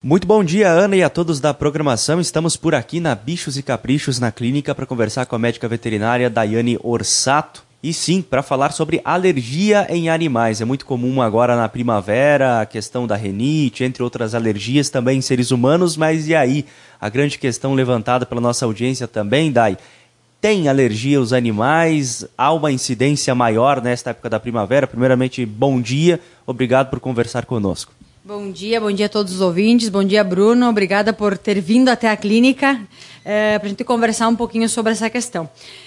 Muito bom dia, Ana, e a todos da programação. Estamos por aqui na Bichos e Caprichos, na clínica, para conversar com a médica veterinária Daiane Orsato. E sim, para falar sobre alergia em animais. É muito comum agora na primavera a questão da rinite, entre outras alergias também em seres humanos. Mas e aí? A grande questão levantada pela nossa audiência também, Dai. Tem alergia os animais? Há uma incidência maior nesta época da primavera? Primeiramente, bom dia. Obrigado por conversar conosco. Bom dia a todos os ouvintes, bom dia Bruno, obrigada por ter vindo até a clínica para a gente conversar um pouquinho sobre essa questão.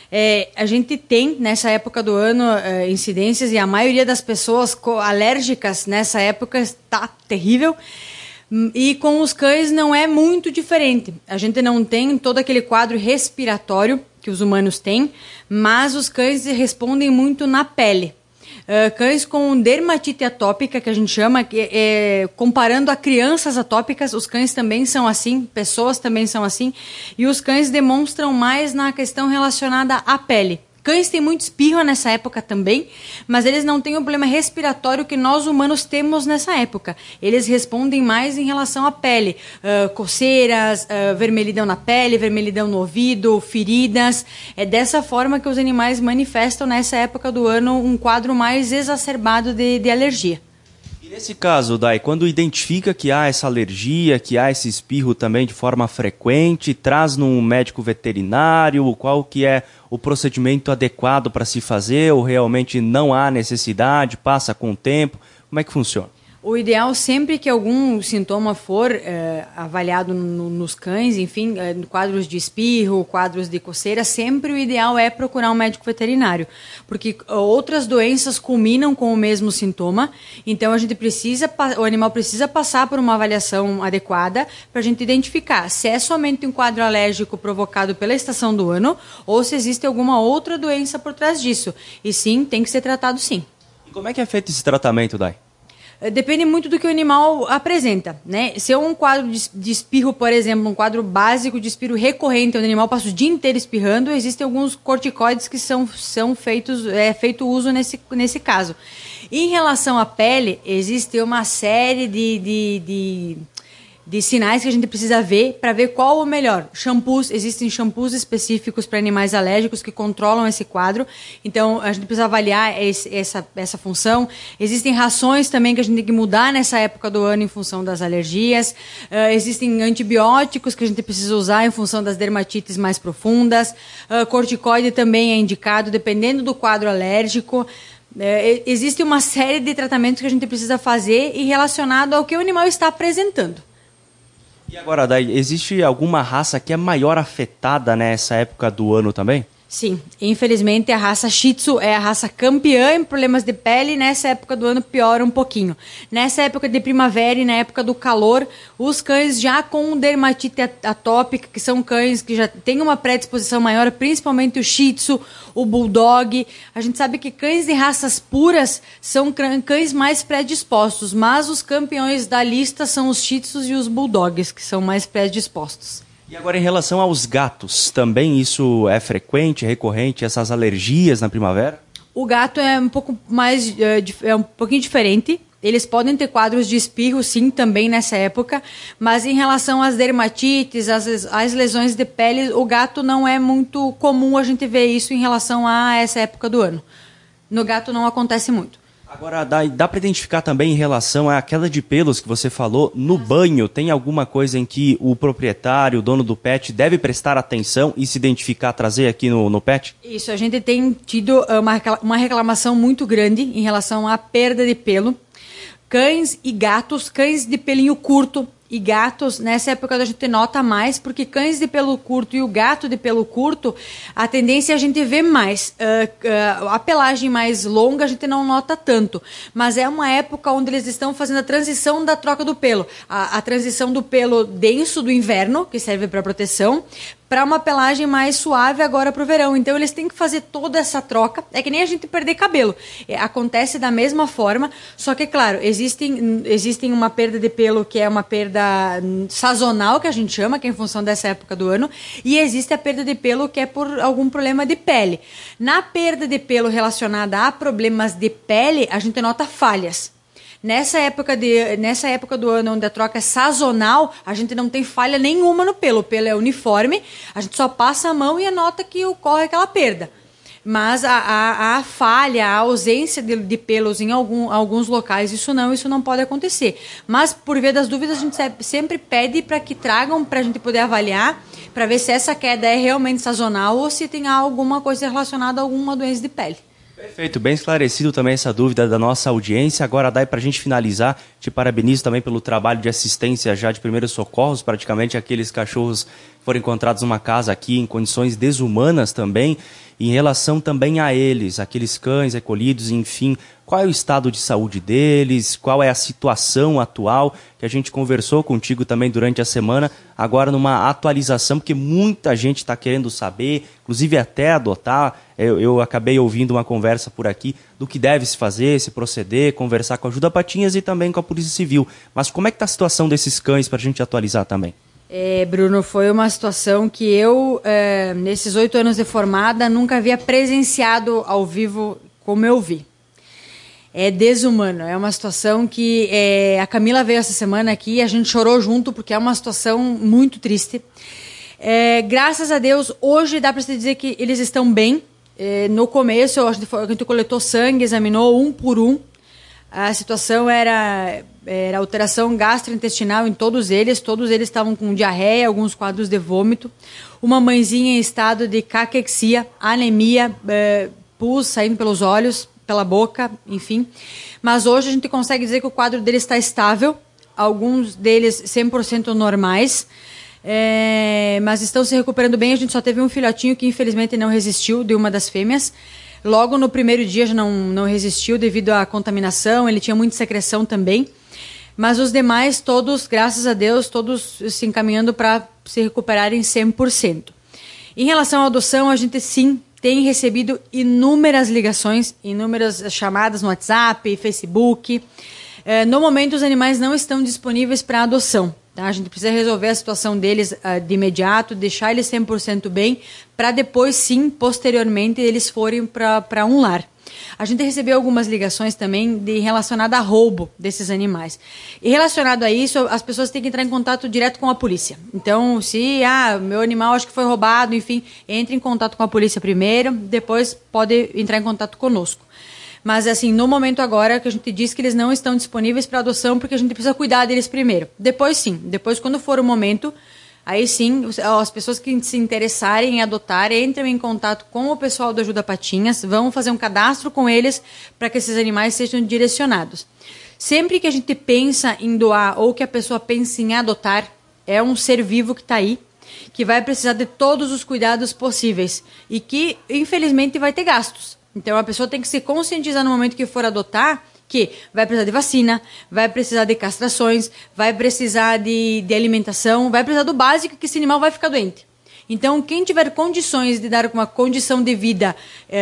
A gente tem nessa época do ano incidências e a maioria das pessoas alérgicas nessa época está terrível. E com os cães não é muito diferente. A gente não tem todo aquele quadro respiratório que os humanos têm, mas os cães respondem muito na pele. Cães com dermatite atópica, que a gente chama, comparando a crianças atópicas, os cães também são assim, pessoas também são assim, e os cães demonstram mais na questão relacionada à pele. Cães têm muito espirro nessa época também, mas eles não têm o problema respiratório que nós humanos temos nessa época. Eles respondem mais em relação à pele. Coceiras, vermelhidão na pele, vermelhidão no ouvido, feridas. É dessa forma que os animais manifestam nessa época do ano um quadro mais exacerbado de alergia. E nesse caso, Dai, quando identifica que há essa alergia, que há esse espirro também de forma frequente, traz num médico veterinário, qual que é o procedimento adequado para se fazer, ou realmente não há necessidade, passa com o tempo, como é que funciona? O ideal, sempre que algum sintoma for avaliado nos cães, enfim, quadros de espirro, quadros de coceira, sempre o ideal é procurar um médico veterinário, porque outras doenças culminam com o mesmo sintoma, então o animal precisa passar por uma avaliação adequada para a gente identificar se é somente um quadro alérgico provocado pela estação do ano ou se existe alguma outra doença por trás disso. E sim, tem que ser tratado sim. E como é que é feito esse tratamento, Dai? Depende muito do que o animal apresenta, né? Se é um quadro de espirro, por exemplo, um quadro básico de espirro recorrente, onde o animal passa o dia inteiro espirrando, existem alguns corticoides que são feito uso nesse caso. Em relação à pele, existe uma série de sinais que a gente precisa ver para ver qual o melhor. Shampoos, existem shampoos específicos para animais alérgicos que controlam esse quadro, então a gente precisa avaliar essa função. Existem rações também que a gente tem que mudar nessa época do ano em função das alergias. Existem antibióticos que a gente precisa usar em função das dermatites mais profundas. Corticoide também é indicado, dependendo do quadro alérgico. Existe uma série de tratamentos que a gente precisa fazer e relacionado ao que o animal está apresentando. E agora, Dai, existe alguma raça que é maior afetada nessa época do ano também? Sim, infelizmente a raça Shih Tzu é a raça campeã em problemas de pele, e nessa época do ano piora um pouquinho. Nessa época de primavera e na época do calor, os cães já com dermatite atópica, que são cães que já têm uma predisposição maior, principalmente o Shih Tzu, o Bulldog. A gente sabe que cães de raças puras são cães mais predispostos, mas os campeões da lista são os Shih Tzus e os Bulldogs, que são mais predispostos. E agora em relação aos gatos, também isso é frequente, recorrente, essas alergias na primavera? O gato é um pouco mais, é um pouquinho diferente. Eles podem ter quadros de espirro, sim, também nessa época, mas em relação às dermatites, às lesões de pele, o gato não é muito comum a gente ver isso em relação a essa época do ano. No gato não acontece muito. Agora, dá para identificar também em relação à queda de pelos que você falou, no banho, tem alguma coisa em que o proprietário, o dono do pet, deve prestar atenção e se identificar, trazer aqui no pet? Isso, a gente tem tido uma reclamação muito grande em relação à perda de pelo. Cães e gatos, cães de pelinho curto e gatos, nessa época a gente nota mais, porque cães de pelo curto e o gato de pelo curto, a tendência é a gente ver mais. A pelagem mais longa a gente não nota tanto, mas é uma época onde eles estão fazendo a transição da troca do pelo. A transição do pelo denso do inverno, que serve para proteção, para uma pelagem mais suave agora para o verão. Então eles têm que fazer toda essa troca. É que nem a gente perder cabelo. Acontece da mesma forma, só que, claro, existem uma perda de pelo que é uma perda sazonal, que a gente chama, que é em função dessa época do ano, e existe a perda de pelo que é por algum problema de pele. Na perda de pelo relacionada a problemas de pele, a gente nota falhas. Nessa época do ano onde a troca é sazonal, a gente não tem falha nenhuma no pelo. O pelo é uniforme, a gente só passa a mão e anota que ocorre aquela perda. Mas a falha, a ausência de pelos em alguns locais, isso não pode acontecer. Mas, por via das dúvidas, a gente sempre pede para que tragam para a gente poder avaliar, para ver se essa queda é realmente sazonal ou se tem alguma coisa relacionada a alguma doença de pele. Perfeito, bem esclarecido também essa dúvida da nossa audiência. Agora, Day, para a gente finalizar, te parabenizo também pelo trabalho de assistência já de primeiros socorros, praticamente aqueles cachorros que foram encontrados numa casa aqui em condições desumanas também. Em relação também a eles, aqueles cães recolhidos, enfim, qual é o estado de saúde deles, qual é a situação atual, que a gente conversou contigo também durante a semana, agora numa atualização, porque muita gente está querendo saber, inclusive até adotar. Eu acabei ouvindo uma conversa por aqui do que deve se fazer, se proceder, conversar com a Ajuda Patinhas e também com a Polícia Civil. Mas como é que está a situação desses cães para a gente atualizar também? Bruno, foi uma situação que eu, nesses 8 anos de formada, nunca havia presenciado ao vivo como eu vi. É desumano, é uma situação que a Camila veio essa semana aqui e a gente chorou junto porque é uma situação muito triste. Graças a Deus, hoje dá para se dizer que eles estão bem. No começo, a gente coletou sangue, examinou um por um. A situação era alteração gastrointestinal em todos eles estavam com diarreia, alguns quadros de vômito, uma mãezinha em estado de caquexia, anemia, pus saindo pelos olhos, pela boca, enfim. Mas hoje a gente consegue dizer que o quadro deles está estável, alguns deles 100% normais, mas estão se recuperando bem. A gente só teve um filhotinho que infelizmente não resistiu, de uma das fêmeas. Logo no primeiro dia já não resistiu devido à contaminação, ele tinha muita secreção também. Mas os demais, todos, graças a Deus, todos se encaminhando para se recuperarem 100%. Em relação à adoção, a gente sim tem recebido inúmeras ligações, inúmeras chamadas no WhatsApp, Facebook. No momento, os animais não estão disponíveis para adoção. Tá? A gente precisa resolver a situação deles de imediato, deixar eles 100% bem, para depois, sim, posteriormente, eles forem para um lar. A gente recebeu algumas ligações também relacionadas a roubo desses animais. E relacionado a isso, as pessoas têm que entrar em contato direto com a polícia. Então, se meu animal acho que foi roubado, enfim, entre em contato com a polícia primeiro, depois pode entrar em contato conosco. Mas, assim, no momento agora que a gente diz que eles não estão disponíveis para adoção, porque a gente precisa cuidar deles primeiro. Depois, sim. Depois, quando for o momento, aí sim, as pessoas que se interessarem em adotar, entram em contato com o pessoal do Ajuda Patinhas, vão fazer um cadastro com eles para que esses animais sejam direcionados. Sempre que a gente pensa em doar ou que a pessoa pense em adotar, é um ser vivo que está aí, que vai precisar de todos os cuidados possíveis e que, infelizmente, vai ter gastos. Então, a pessoa tem que se conscientizar no momento que for adotar que vai precisar de vacina, vai precisar de castrações, vai precisar de alimentação, vai precisar do básico que esse animal vai ficar doente. Então, quem tiver condições de dar uma condição de vida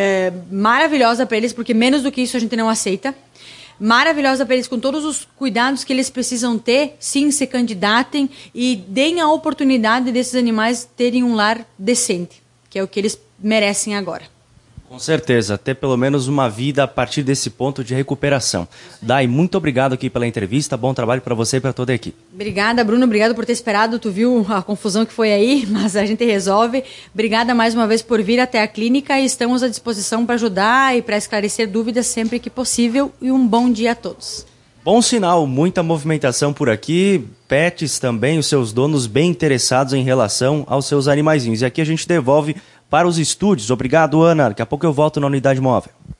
maravilhosa para eles, porque menos do que isso a gente não aceita, maravilhosa para eles, com todos os cuidados que eles precisam ter, sim, se candidatem e deem a oportunidade desses animais terem um lar decente, que é o que eles merecem agora. Com certeza, ter pelo menos uma vida a partir desse ponto de recuperação. Day, muito obrigado aqui pela entrevista, bom trabalho para você e para toda a equipe. Obrigada, Bruno, obrigado por ter esperado, tu viu a confusão que foi aí, mas a gente resolve. Obrigada mais uma vez por vir até a clínica e estamos à disposição para ajudar e para esclarecer dúvidas sempre que possível e um bom dia a todos. Bom sinal, muita movimentação por aqui, pets também, os seus donos bem interessados em relação aos seus animaizinhos. E aqui a gente devolve para os estúdios. Obrigado, Ana. Daqui a pouco eu volto na unidade móvel.